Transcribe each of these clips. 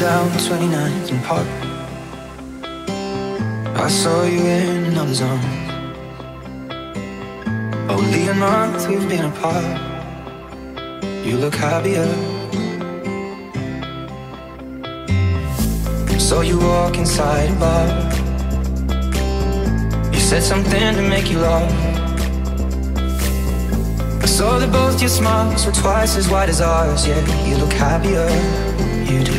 down 29th and Park. I saw you in another zone. Only a month we've been apart. You look happier. Saw you walk inside a bar. You said something to make you laugh. I saw that both your smiles were twice as wide as ours. Yeah, you look happier, you do.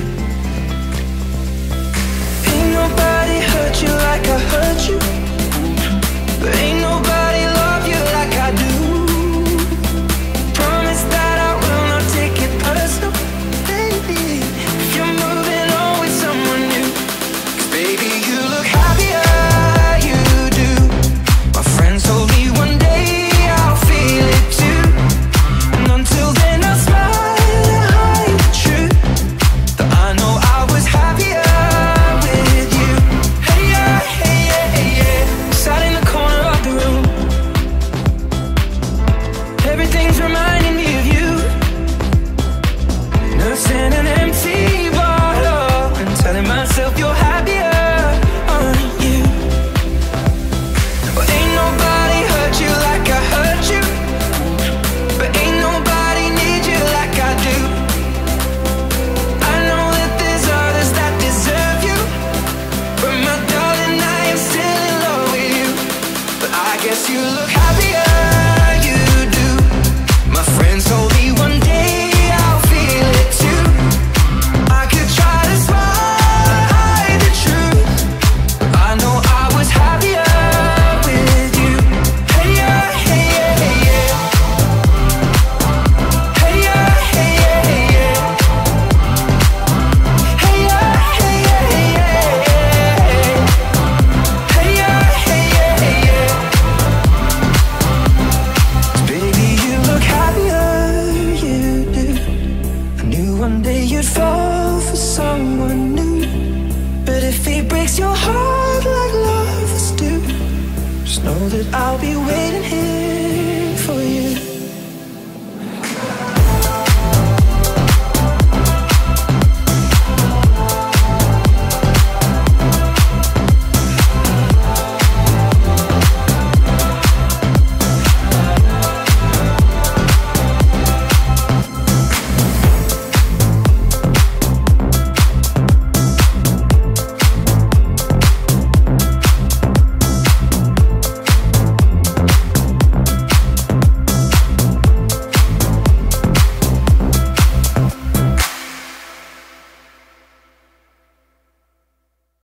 Ain't nobody hurt you like I hurt you. Ain't nobody